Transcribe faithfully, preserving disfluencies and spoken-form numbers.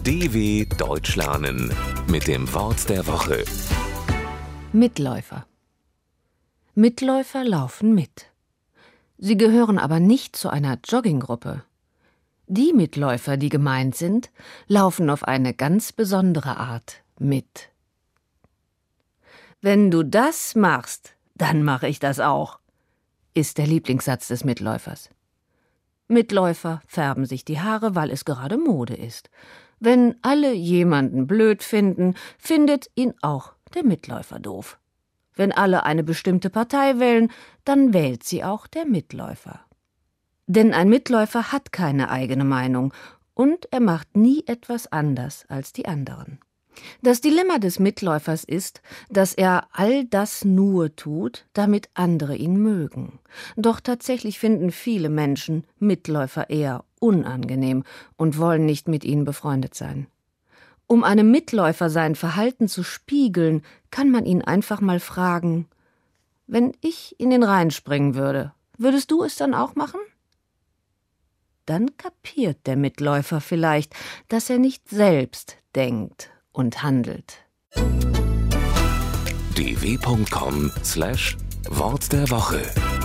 D W Deutsch lernen mit dem Wort der Woche. Mitläufer. Mitläufer laufen mit. Sie gehören aber nicht zu einer Jogginggruppe. Die Mitläufer, die gemeint sind, laufen auf eine ganz besondere Art mit. »Wenn du das machst, dann mache ich das auch«, ist der Lieblingssatz des Mitläufers. Mitläufer färben sich die Haare, weil es gerade Mode ist. Wenn alle jemanden blöd finden, findet ihn auch der Mitläufer doof. Wenn alle eine bestimmte Partei wählen, dann wählt sie auch der Mitläufer. Denn ein Mitläufer hat keine eigene Meinung und er macht nie etwas anders als die anderen. Das Dilemma des Mitläufers ist, dass er all das nur tut, damit andere ihn mögen. Doch tatsächlich finden viele Menschen Mitläufer eher unangenehm und wollen nicht mit ihnen befreundet sein. Um einem Mitläufer sein Verhalten zu spiegeln, kann man ihn einfach mal fragen: Wenn ich in den Rhein springen würde, würdest du es dann auch machen? Dann kapiert der Mitläufer vielleicht, dass er nicht selbst denkt und handelt. d w punkt com slash Wort der Woche